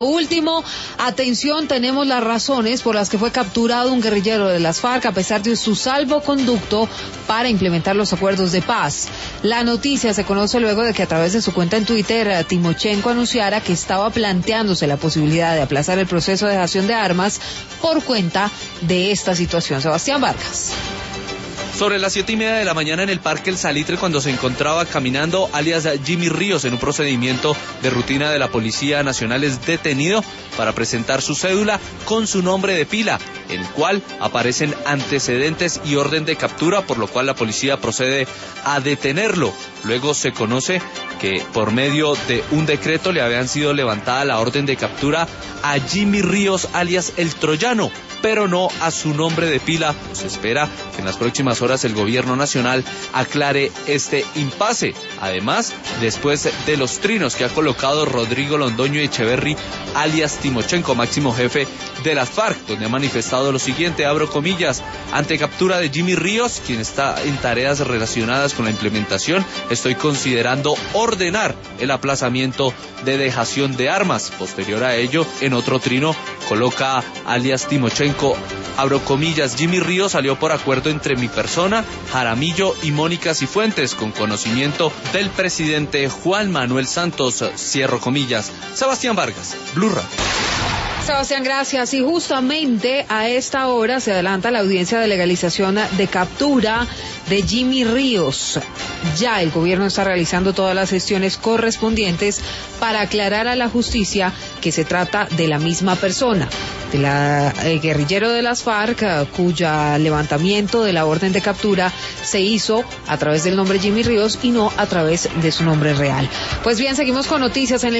Último, atención, tenemos las razones por las que fue capturado un guerrillero de las FARC a pesar de su salvoconducto para implementar los acuerdos de paz. La noticia se conoce luego de que a través de su cuenta en Twitter, Timochenko anunciara que estaba planteándose la posibilidad de aplazar el proceso de dejación de armas por cuenta de esta situación. Sebastián Vargas. Sobre las 7:30 de la mañana en el Parque El Salitre, cuando se encontraba caminando alias Jimmy Ríos en un procedimiento de rutina de la Policía Nacional, es detenido para presentar su cédula con su nombre de pila, en el cual aparecen antecedentes y orden de captura, por lo cual la policía procede a detenerlo. Luego se conoce que por medio de un decreto le habían sido levantada la orden de captura a Jimmy Ríos alias El Troyano, pero no a su nombre de pila. Se espera que en las próximas horas el gobierno nacional aclare este impasse. Además, después de los trinos que ha colocado Rodrigo Londoño Echeverry alias Timochenko, máximo jefe de las FARC, donde ha manifestado lo siguiente, abro comillas: ante captura de Jimmy Ríos, quien está en tareas relacionadas con la implementación, estoy considerando ordenar el aplazamiento de dejación de armas. Posterior a ello, en otro trino, coloca alias Timochenko, abro comillas: Jimmy Ríos salió por acuerdo entre mi persona, Jaramillo y Mónica Cifuentes, con conocimiento del presidente Juan Manuel Santos, cierro comillas. Sebastián Vargas, Blue Radio. Sebastián, gracias. Y justamente a esta hora se adelanta la audiencia de legalización de captura de Jimmy Ríos. Ya el gobierno está realizando todas las gestiones correspondientes para aclarar a la justicia que se trata de la misma persona, el guerrillero de las FARC, cuya levantamiento de la orden de captura se hizo a través del nombre Jimmy Ríos y no a través de su nombre real. Pues bien, seguimos con noticias en el